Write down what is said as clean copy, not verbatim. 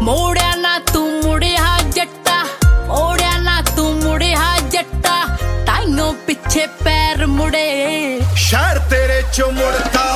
ਮੋੜਿਆ ਨਾ ਤੂੰ ਮੁੜਿਆ ਜੱਟਾ, ਮੋੜਿਆ ਨਾ ਤੂੰ ਮੁੜਿਆ ਜੱਟਾ, ਤਾਈਓ ਪਿੱਛੇ ਪੈਰ ਮੁੜੇ। ਸ਼ਹਿਰ ਤੇਰੇ ਚੋਂ ਮੁੜਦਾ